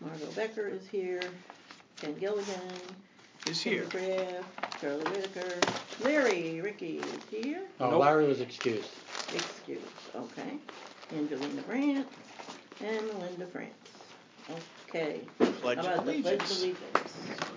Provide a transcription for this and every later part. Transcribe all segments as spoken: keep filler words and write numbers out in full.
Margot Becker is here. Ken Gilligan is here. McGrath, Charlie Whitaker. Larry Ricky is here. Oh, nope. Larry was excused. Excused, okay. Angelina Brandt and Melinda France. Okay. Pledge How about of the Pledge of Allegiance. Allegiance?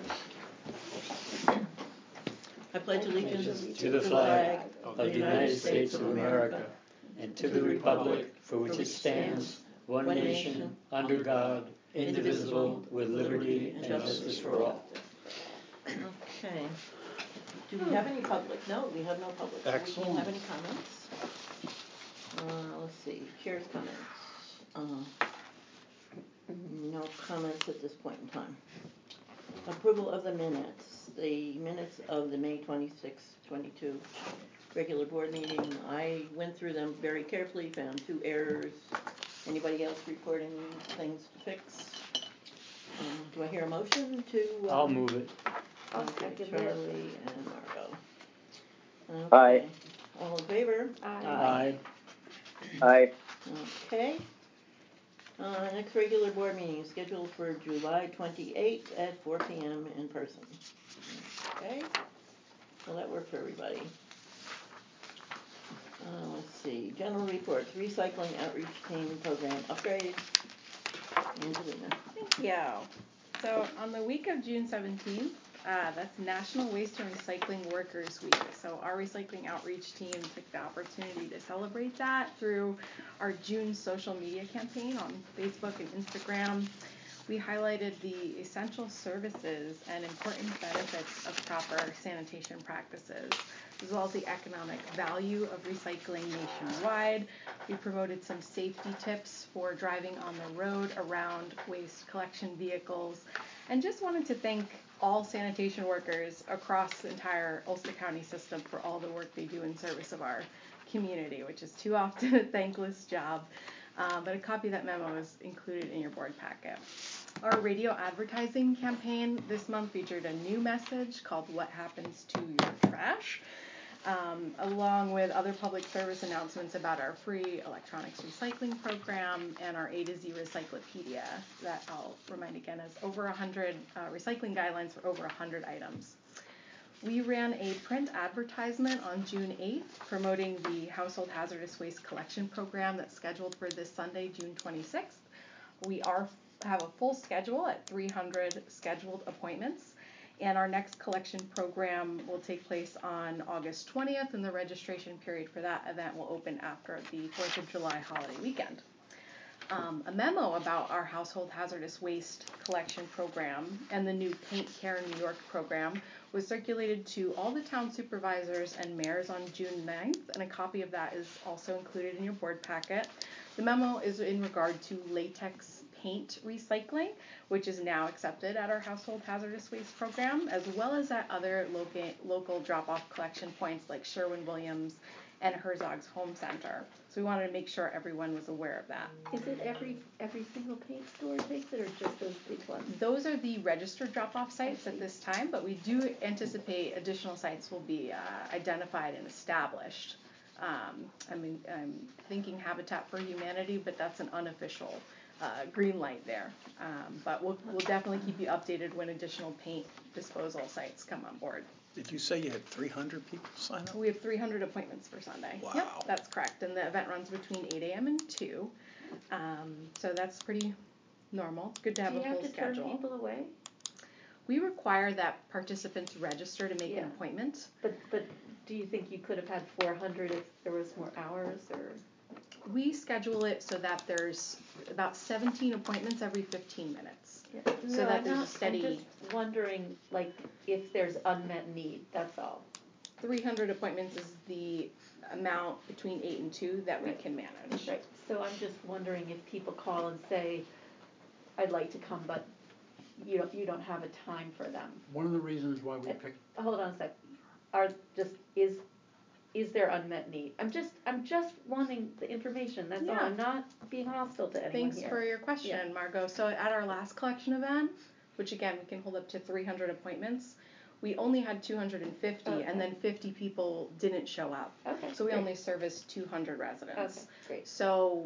I pledge allegiance to the flag of the United States of America and to the republic for which it stands, one nation, under God, indivisible, with liberty and justice for all. Okay. Do we have any public? No, we have no public. So Excellent. we don't have any comments. Uh, let's see. Chair's comments. Uh, no comments at this point in time. Approval of the minutes. The minutes of the May twenty-sixth, twenty-two regular board meeting. I went through them very carefully, found two errors. Anybody else report any things to fix? Um, do I hear a motion to? Um, I'll move it. Okay, Charlie and Margot. Okay. Aye. All in favor? Aye. Aye. Okay. Uh, next regular board meeting is scheduled for July twenty-eighth at four p.m. in person. Okay. Will that work for everybody? Uh, let's see. General reports. Recycling outreach team program upgrade. Angelina. Thank you. So on the week of June seventeenth, uh, that's National Waste and Recycling Workers Week. So our recycling outreach team took the opportunity to celebrate that through our June social media campaign on Facebook and Instagram. We highlighted the essential services and important benefits of proper sanitation practices, as well as the economic value of recycling nationwide. We promoted some safety tips for driving on the road around waste collection vehicles, and just wanted to thank all sanitation workers across the entire Ulster County system for all the work they do in service of our community, which is too often a thankless job. Uh, but a copy of that memo is included in your board packet. Our radio advertising campaign this month featured a new message called What Happens to Your Trash, um, along with other public service announcements about our free electronics recycling program and our A to Z Recyclopedia that I'll remind again is over one hundred uh, recycling guidelines for over one hundred items. We ran a print advertisement on June eighth promoting the Household Hazardous Waste Collection Program that's scheduled for this Sunday, June twenty-sixth. We are have a full schedule at three hundred scheduled appointments, and our next collection program will take place on August twentieth, and the registration period for that event will open after the fourth of July holiday weekend. Um, a memo about our household hazardous waste collection program and the new Paint Care New York program was circulated to all the town supervisors and mayors on June ninth, and a copy of that is also included in your board packet. The memo is in regard to latex paint recycling, which is now accepted at our household hazardous waste program, as well as at other local, local drop-off collection points like Sherwin-Williams and Herzog's Home Center. So we wanted to make sure everyone was aware of that. Is it every every single paint store takes it, or just those big ones? Those are the registered drop-off sites at this time, but we do anticipate additional sites will be uh, identified and established. Um, I mean, I'm thinking Habitat for Humanity, but that's an unofficial uh, green light there. Um, but we'll we'll definitely keep you updated when additional paint disposal sites come on board. Did you say you had three hundred people sign up? We have three hundred appointments for Sunday. Wow. Yep, that's correct. And the event runs between eight a.m. and two. Um, so that's pretty normal. It's good to have Do you a have full to turn schedule. people away? We require that participants register to make Yeah. an appointment. But but do you think you could have had four hundred if there was more hours, or? We schedule it so that there's about seventeen appointments every fifteen minutes. Yeah. So no, that I'm there's a not, steady- I'm just wondering, like, if there's unmet need. That's all. three hundred appointments is the amount between eight and two that we can manage. Right. So I'm just wondering if people call and say, "I'd like to come, but you don't you don't have a time for them." One of the reasons why we Uh, picked Hold on a sec. Are just is is there unmet need? I'm just I'm just wanting the information. That's Yeah. all. I'm not being hostile to anyone Thanks here. for your question, Yeah. Margot. So at our last collection event, which again, we can hold up to three hundred appointments, we only had two hundred fifty, Okay. and then fifty people didn't show up. Okay. So we great. only serviced two hundred residents. Okay, great. So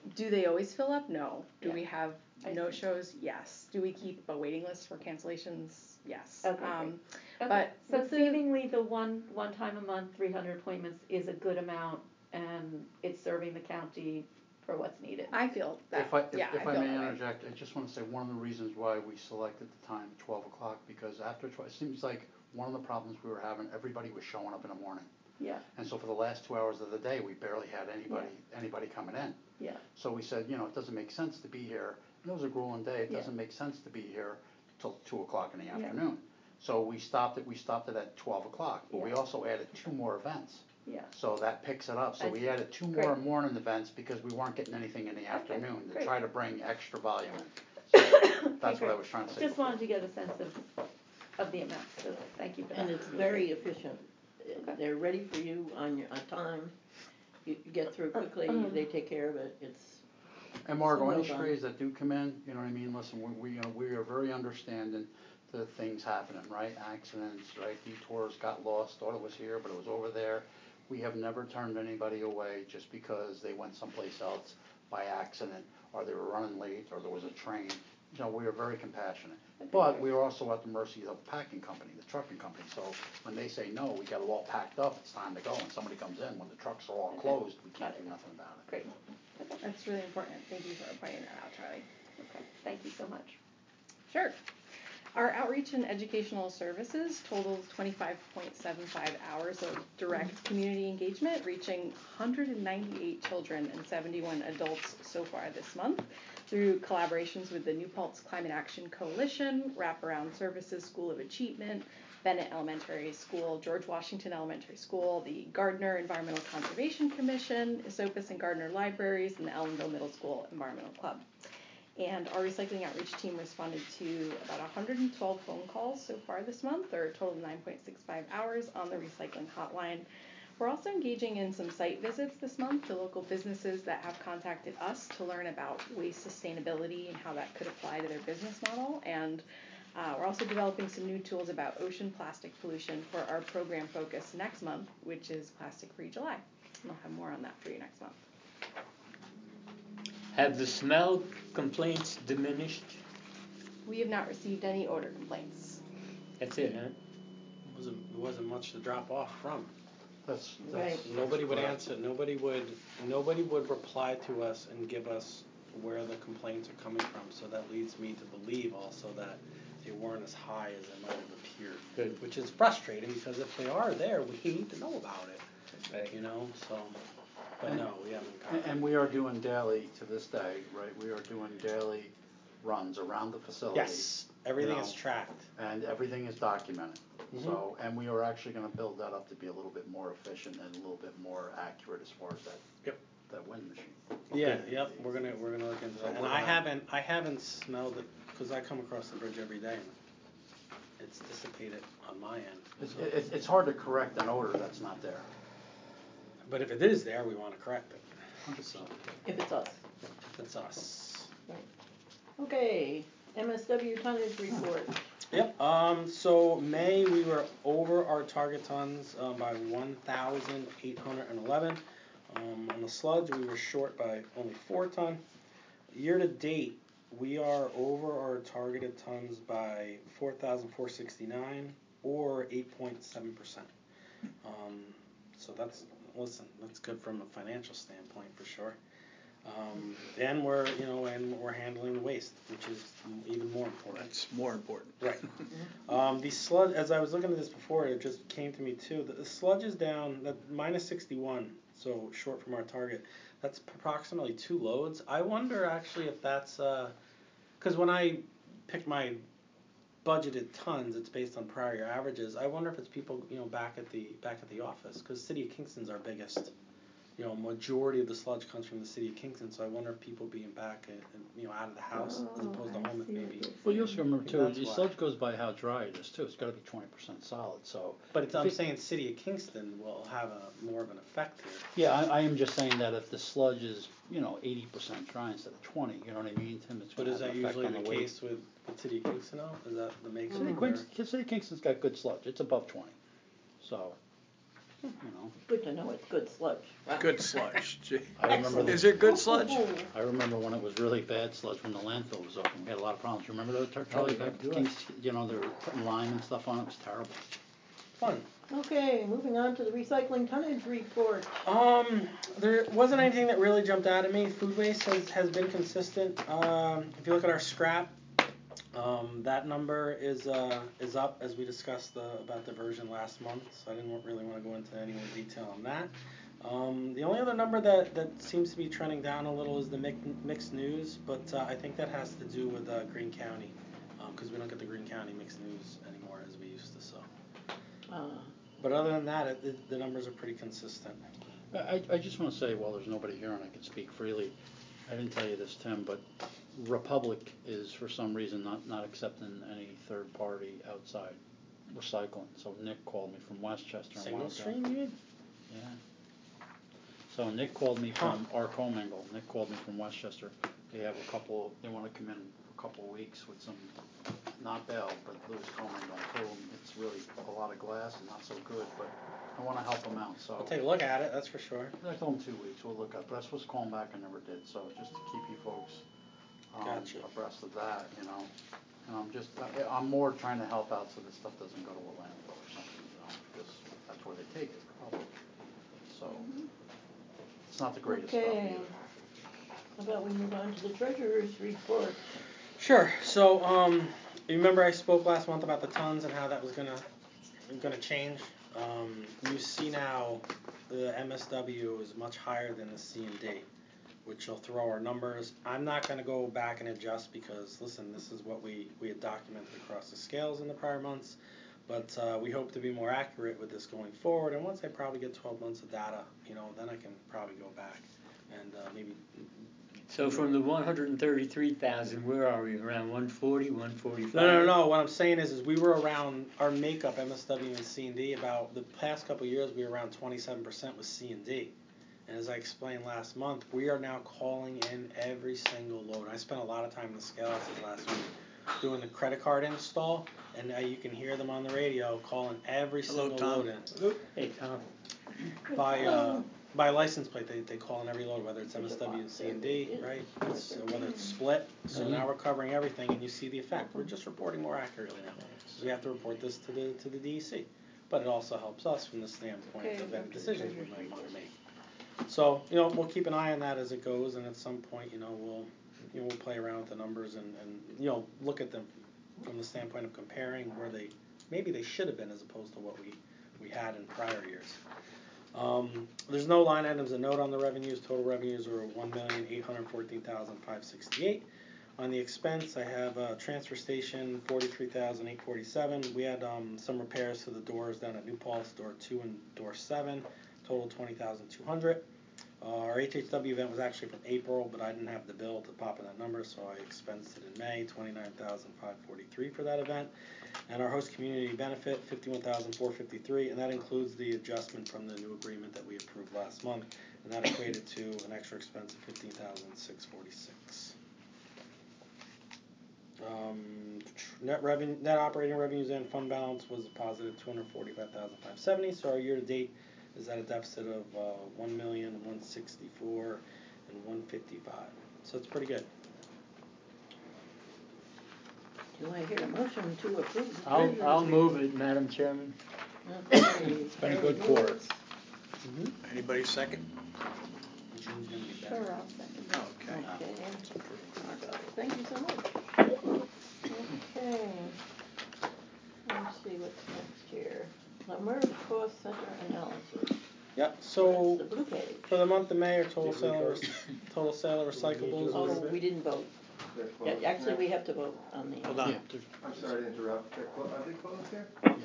Do they always fill up? No. Do Yeah. we have I no see. shows? Yes. Do we keep a waiting list for cancellations? Yes. Okay, Um, Okay, but so with the- seemingly the one, one time a month, three hundred appointments is a good amount, and it's serving the county for what's needed. I feel that. If I, if, yeah, if I I feel may that way. interject, I just wanna say one of the reasons why we selected the time twelve o'clock, because after twelve, it seems like one of the problems we were having, everybody was showing up in the morning. Yeah, And so for the last two hours of the day, we barely had anybody, anybody coming in. yeah, So we said, you know, it doesn't make sense to be here, and it was a grueling day, it Yeah. doesn't make sense to be here till two o'clock in the Yeah. afternoon. So we stopped it, we stopped it at twelve o'clock, but we Yeah. also added two more events. yeah, So that picks it up, so I we see. added two Great. more morning events because we weren't getting anything in the afternoon, to great. try to bring extra volume in. So that's what I great. was trying to say just before. wanted to get a sense of, of the amount, so thank you for that. And it's very efficient. Okay. They're ready for you on your, on time. You you get through quickly, Uh-huh. they take care of it, it's, And Margot, So any well done. strays that do come in, you know what I mean, listen, we, we, you know, we are very understanding to things happening, right? Accidents, right, detours, got lost, thought it was here, but it was over there. We have never turned anybody away just because they went someplace else by accident, or they were running late, or there was a train. You know, we are very compassionate. But we are also at the mercy of the packing company, the trucking company, so when they say, no, we got it all packed up, it's time to go, and somebody comes in, when the trucks are all Okay. closed, we can't Got it. do nothing about it. Great, That's really important. Thank you for pointing that out, Charlie. okay, thank you so much. Sure. Our outreach and educational services totals twenty-five point seven five hours of direct community engagement, reaching one hundred ninety-eight children and seventy-one adults so far this month through collaborations with the New Paltz Climate Action Coalition, Wraparound Services School of Achievement, Bennett Elementary School, George Washington Elementary School, the Gardner Environmental Conservation Commission, Esopus and Gardner Libraries, and the Ellenville Middle School Environmental Club. And our recycling outreach team responded to about one hundred twelve phone calls so far this month, or a total of nine point six five hours on the recycling hotline. We're also engaging in some site visits this month to local businesses that have contacted us to learn about waste sustainability and how that could apply to their business model. And uh, we're also developing some new tools about ocean plastic pollution for our program focus next month, which is Plastic Free July. And I'll have more on that for you next month. Have the smell complaints diminished? We have not received any odor complaints. That's it, huh? wasn't there wasn't much to drop off from. That's, Right. that's. Nobody would correct. answer. Nobody would. Nobody would reply to us and give us where the complaints are coming from. So that leads me to believe also that they weren't as high as they might have appeared. Good. Which is frustrating because if they are there, we need to know about it. Right. You know. So, but And- no, we haven't. And, and we are doing daily, to this day, right, we are doing daily runs around the facility. Yes, everything you is know, tracked. And everything is documented. Mhm. So, and we are actually gonna build that up to be a little bit more efficient and a little bit more accurate as far as that, Yep. that wind machine. Yeah, yep, we're gonna, we're gonna look into So that, and we're I gonna- haven't, I haven't smelled it, cause I come across the bridge every day, and it's dissipated on my end. It's, it's, it's hard to correct an odor that's not there. But if it is there, we wanna correct it, so, if it's us. if it's us. Okay, M S W tonnage report. Yep, um, so May, we were over our target tons, um, by one thousand eight hundred and eleven. Um, on the sludge, we were short by only four ton. Year to date, we are over our targeted tons by four thousand four sixty-nine, or eight point seven percent. Um, so that's, listen, that's good from a financial standpoint for sure. Um, and we're, you know, and we're handling the waste, which is even more important. That's more important. Right. Um, the sludge, as I was looking at this before, it just came to me too. The, the sludge is down, that minus sixty-one, so short from our target. That's approximately two loads. I wonder actually if that's, uh, cause when I pick my budgeted tons, it's based on prior year averages. I wonder if it's people, you know, back at the, back at the office, cause City of Kingston's our biggest. You know, majority of the sludge comes from the City of Kingston, so I wonder if people being back and, and you know, out of the house as opposed to home if maybe. Well, you also remember too, That's your why. sludge goes by how dry it is too, it's gotta be twenty percent solid, so. But it's, if I'm it- saying City of Kingston will have a more of an effect here. Yeah, I, I am just saying that if the sludge is, you know, eighty percent dry instead of twenty, you know what I mean, Tim, it's But gonna is have that an effect usually on the the weight. case with the City of Kingston now? Is that the makes City it of Kingston, City of Kingston's got good sludge, it's above twenty, so. you know. Good to know it's good sludge. Wow. Good sludge. Gee. I remember the- Is it good sludge? I remember when it was really bad sludge, when the landfill was open, we had a lot of problems. You remember those, Charlie? yeah, Back do I? Kings, you know, they were putting lime and stuff on it, it was terrible. Fun. Okay, moving on to the recycling tonnage report. Um, there wasn't anything that really jumped out at me. Food waste has, has been consistent. Um, if you look at our scrap, um, that number is uh, is up as we discussed uh, about diversion last month. So I didn't really want to go into any more detail on that. Um, the only other number that, that seems to be trending down a little is the mix, mixed news, but uh, I think that has to do with uh, Greene County, because um, we don't get the Greene County mixed news anymore as we used to. So. Uh, But other than that, it, it, the numbers are pretty consistent. I, I just want to say, while there's nobody here and I can speak freely, I didn't tell you this, Tim, but Republic is for some reason not, not accepting any third party outside recycling. So Nick called me from Westchester. and Single wanted to- stream, you mean? Yeah. So Nick called me from our commingle. Nick called me from Westchester. They have a couple, they want to come in for a couple of weeks with some, not Bell, but Louis Commingle. I told them it's really a lot of glass and not so good, but I want to help them out, so. I'll take a look at it, that's for sure. I told them two weeks, we'll look up, but I was supposed to call them back, I never did, so just to keep you folks um, Gotcha. abreast of that, you know. And I'm just, I- I'm more trying to help out so this stuff doesn't go to a landfill or something, you know, because that's where they take it, probably. So, it's not the greatest stuff Okay. either. How about we move on to the treasurer's report? Sure. So, um, you remember I spoke last month about the tons and how that was gonna gonna change. Um, you see now the M S W is much higher than the C and D, which will throw our numbers. I'm not gonna go back and adjust because listen, this is what we we had documented across the scales in the prior months. But uh, we hope to be more accurate with this going forward. And once I probably get twelve months of data, you know, then I can probably go back and uh, maybe. So from the one hundred thirty-three thousand, where are we? Around one forty, one forty-five? No, no, no. What I'm saying is, is we were around our makeup M S W and C and D. About the past couple of years, we were around twenty-seven percent with C and D. And as I explained last month, we are now calling in every single load. I spent a lot of time in the scale houses last week doing the credit card install, and now you can hear them on the radio calling every Hello, single Tom. load in. Hey, Tom. By uh, by license plate, they, they call in every load, whether it's M S W, C and D, right? It's, uh, whether it's split. So now we're covering everything, and you see the effect. We're just reporting more accurately now. We have to report this to the to the D E C, but it also helps us from the standpoint Okay, of any okay, decisions we okay, might want to okay. make. So you know, we'll keep an eye on that as it goes, and at some point, you know, we'll you know we'll play around with the numbers and, and you know look at them from the standpoint of comparing where they maybe they should have been as opposed to what we we had in prior years. Um, there's no line items to note on the revenues. Total revenues are one million eight hundred fourteen thousand five sixty-eight. On the expense, I have a transfer station forty-three thousand eight forty-seven. We had um, some repairs to the doors down at New Paltz, door two and door seven. Total twenty thousand two hundred. Uh, our H H W event was actually from April, but I didn't have the bill to pop in that number, so I expensed it in May. twenty-nine thousand five forty-three for that event. And our host community benefit, fifty-one thousand four fifty-three, and that includes the adjustment from the new agreement that we approved last month, and that equated to an extra expense of fifteen thousand six forty-six. Um, net revenue, net operating revenues and fund balance was a positive two hundred forty-five thousand five seventy. So our year-to-date is at a deficit of uh, one million one sixty-four and one fifty-five. So it's pretty good. Do I hear a motion to approve the I'll, treasurer's I'll report? move it, Madam Chairman. Okay, It's been a Terry good quarter. moves. Anybody second? June's gonna be better. Sure, I'll second that. Okay. Okay. Thank you so much. Okay. Let's see what's next here. The MERS cost center analysis. Yep. That's So the blue page. for the month of May, our total Did we sale, vote? total sale of recyclables Oh, was we didn't vote. Yeah, actually, we have to vote on the. Hold on. Yeah, there's- I'm sorry to interrupt. They're clo- Are they closed here?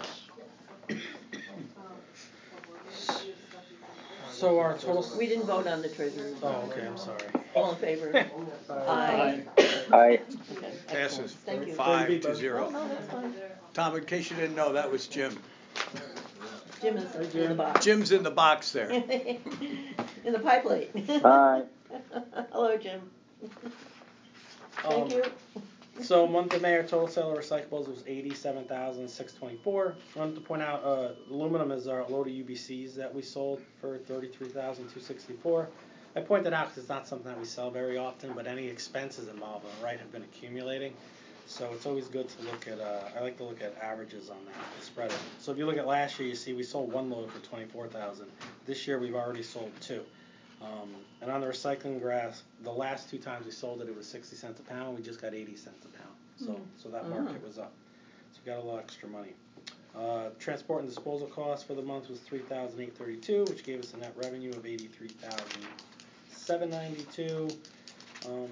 so our total. We didn't vote on the treasurer's. Oh, okay. I'm sorry. All in favor? Aye. Aye. Okay, excellent. Passes Thank you. five to Oh, zero. no, that's fine. Tom, in case you didn't know, that was Jim. Jim is in the box. Jim's in the box there. In the pie plate. Aye. Hello, Jim. Um, Thank you. So month of May, our total sale of recyclables was eighty-seven thousand six twenty-four. I wanted to point out, uh, aluminum is our load of U B Cs that we sold for thirty-three thousand two sixty-four. I point that out because it's not something that we sell very often, but any expenses involved, right, have been accumulating. So it's always good to look at, uh, I like to look at averages on that, spread it. So if you look at last year, you see we sold one load for twenty-four thousand. This year we've already sold two. Um, and on the recycling grass, the last two times we sold it, it was sixty cents a pound. We just got eighty cents a pound. So, Mm. so that Uh-huh. market was up. So we got a little extra money. Uh, transport and disposal costs for the month was three thousand eight thirty-two, which gave us a net revenue of eighty-three thousand seven ninety-two. Um,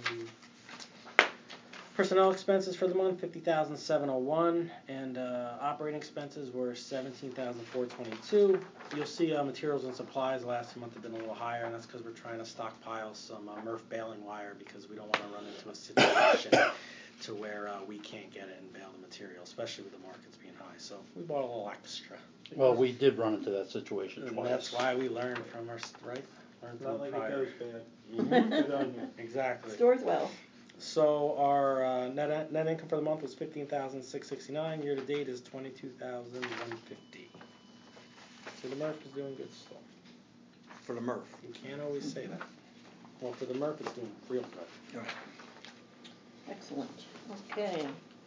personnel expenses for the month fifty thousand seven hundred one, and uh, operating expenses were seventeen thousand four twenty-two. You'll see uh, materials and supplies last month have been a little higher, and that's because we're trying to stockpile some uh, Murph baling wire because we don't want to run into a situation to where uh, we can't get it and bale the material, especially with the markets being high. So we bought a little extra. Well, we did run into that situation And twice. that's why we learned from our, right? Learned from Not the like prior. it goes bad. Good on you. Exactly. Stores well. So our uh, net net income for the month was fifteen thousand six sixty-nine. Year to date is twenty-two thousand one fifty. So the Murph is doing good still. For the Murph. You can't always say that. Well, for the Murph, it's doing real good. Right. Excellent. Okay.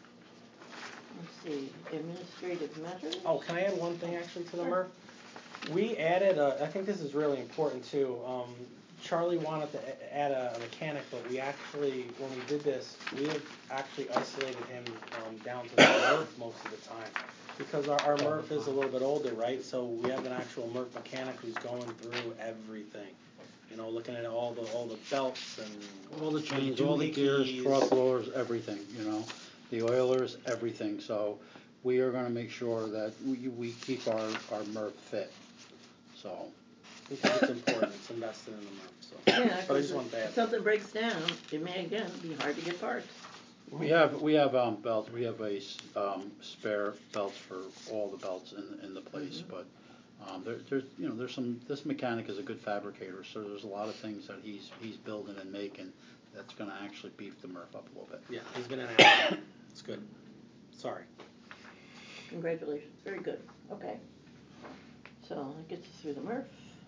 Let's see, administrative matters. Oh, can I add one thing actually to the Murph? We added, a, I think this is really important too. Um, Charlie wanted to a- add a, a mechanic, but we actually, when we did this, we have actually isolated him um, down to the Murph most of the time. Because our, our Murph is a little bit older, right? So we have an actual Murph mechanic who's going through everything. You know, looking at all the all the belts and All the chains, all the gears, doohickeys. throttle blowers, everything, you know, the oilers, everything. So we are gonna make sure that we, we keep our, our Murph fit, so. Because it's important, it's invested in the Murph, so. Yeah, But I 'cause just want if that. something breaks down, it may again be hard to get parts. We have, we have, um, belts, we have a, s- um, spare belts for all the belts in, in the place, Mhm. but, um, there, there's, you know, there's some, this mechanic is a good fabricator, so there's a lot of things that he's, he's building and making that's gonna actually beef the Murph up a little bit. Yeah, he's been an asset. It's good. Sorry. Congratulations, very good. Okay. So that gets us through the Murph.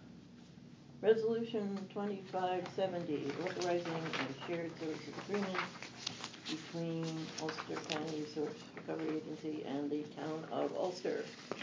Resolution twenty-five seventy, authorizing a shared services agreement between Ulster County Source Recovery Agency and the town of Ulster.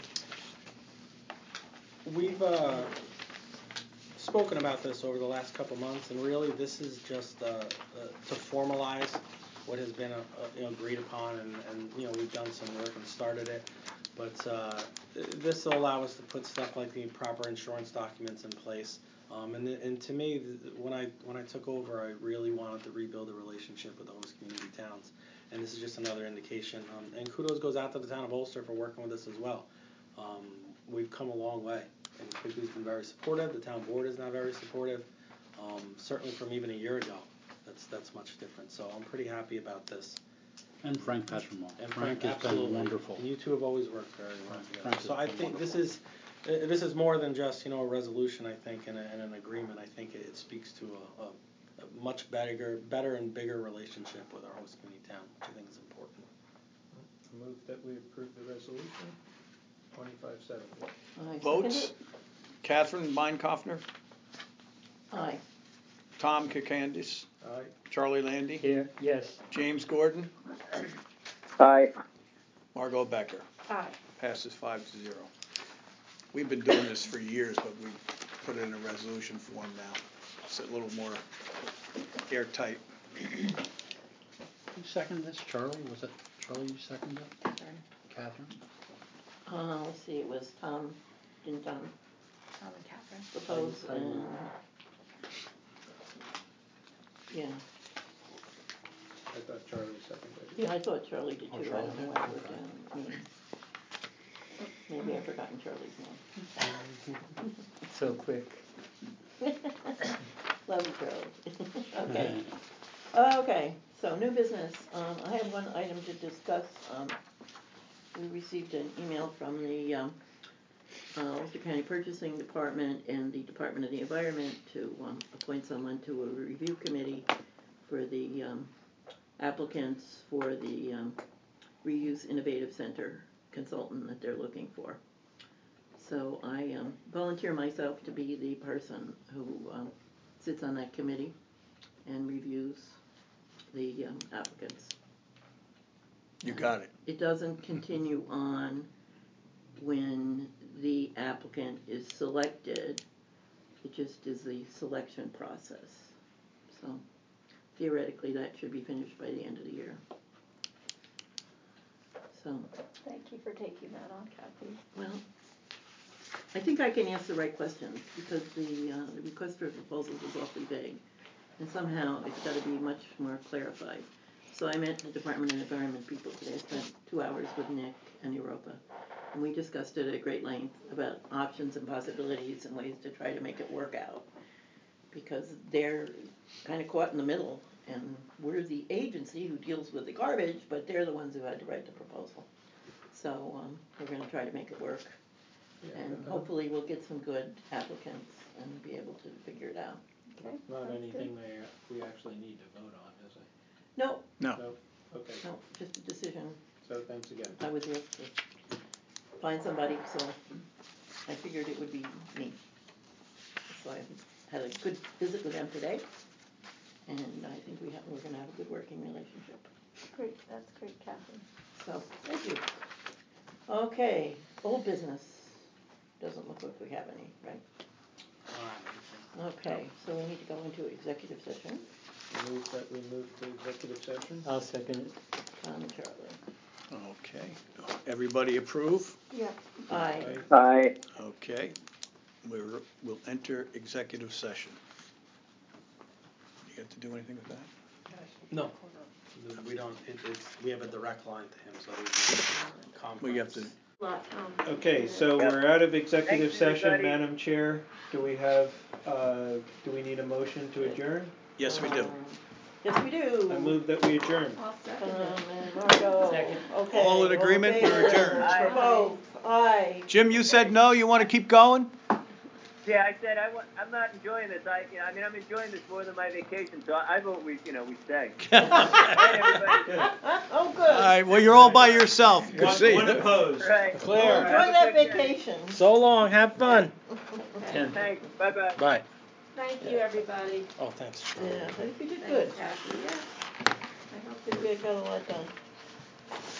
We've uh, spoken about this over the last couple months, and really this is just uh, uh, to formalize what has been uh, uh, you know, agreed upon, and, and you know we've done some work and started it. But uh, this will allow us to put stuff like the proper insurance documents in place. Um, and, and to me, when I when I took over, I really wanted to rebuild a relationship with the host community towns, and this is just another indication. Um, and kudos goes out to the town of Ulster for working with us as well. Um, we've come a long way, and Quigley's been very supportive. The town board is now very supportive. Um, certainly from even a year ago, that's that's much different. So I'm pretty happy about this. And Frank Petremont. And Frank has absolutely. been wonderful. And you two have always worked very well Frank- together. Frank So has I been think this wonderful. is uh, this is more than just you know a resolution. I think and, a, and an agreement. I think it, it speaks to a, a, a much better, better and bigger relationship with our host community town, which I think is important. Move that we approve the resolution, twenty-five seventy. I second Votes? it. Catherine Meinkhoffner, Aye. Tom Kokandis, Aye. Charlie Landy, Here, yes. James Gordon, Aye. Margot Becker. Aye. Passes five to zero. We've been doing this for years, but we put it in a resolution form now. It's a little more airtight. Who seconded this, Charlie? Was it Charlie you seconded it? Catherine. Catherine? Uh, let's see, it was Tom, didn't Tom Tom and Catherine. propose I- I- and, yeah, I thought Charlie seconded it. yeah, I thought Charlie did Oh, too, I Charlie don't know did? why I wrote Okay. down, me. Maybe I've forgotten Charlie's name. So quick. Love you, Charlie. Okay. Okay, so new business. Um, I have one item to discuss. Um, we received an email from the, um, uh, Ulster County Purchasing Department and the Department of the Environment to, um, appoint someone to a review committee for the, um, applicants for the um, Reuse Innovative Center consultant that they're looking for. So I um, volunteer myself to be the person who um, sits on that committee and reviews the um, applicants. You got it. It doesn't continue on when the applicant is selected. It just is the selection process. So theoretically, that should be finished by the end of the year. So, Thank you for taking that on, Kathy. well, I think I can answer the right questions because the, uh, the request for proposals is awfully vague. And somehow it's got to be much more clarified. So I met the Department of Environment people today. I spent two hours with Nick and Europa. And we discussed it at great length about options and possibilities and ways to try to make it work out. Because they're kind of caught in the middle. And we're the agency who deals with the garbage, but they're the ones who had to write the proposal. So um, we're going to try to make it work. And hopefully we'll get some good applicants and be able to figure it out. Okay. Not sounds anything good. they, we actually need to vote on, is it? No, No. No? Okay, no, just a decision. so thanks again. I was able to find somebody, so I figured it would be me. So I had a good visit with them today, and I think we have, we're gonna have a good working relationship. Great, that's great, Kathy. So, thank you. Okay, old business. Doesn't look like we have any, right? Okay, so we need to go into executive session. Move that we move to executive session? I'll second it. Tom and Charlie. Okay. Everybody approve? Yep. Aye. Aye. Okay. We're, we'll enter executive session. You got to do anything with that? No, we don't, it, it's, we have a direct line to him, so there's no conflict. Well, you have to, Lot, um, Okay, so we're out of executive Thanks, session, everybody. Madam Chair. Do we have, uh, do we need a motion to adjourn? yes, we do. Um, Yes, we do. I move that we adjourn. I'll second Um, it. and Marco. Second. Okay. All in agreement? We're favor? adjourned. For both. Aye. Jim, you said no, you want to keep going? Yeah, I said I wa- I'm not enjoying this. I, you know, I mean, I'm enjoying this more than my vacation, so I, I vote we, you know, we stay. All right, everybody. Good. Oh, good. All right, well, you're all by yourself. Good One, see one you. opposed. Right. Well, Claire. enjoy that vacation. So long, have fun. Ten. Thanks. Bye bye. Bye. Thank you, everybody. Oh, thanks. Yeah, I think you did good. Thanks, Kathy, yeah. I hope I think we got a lot done.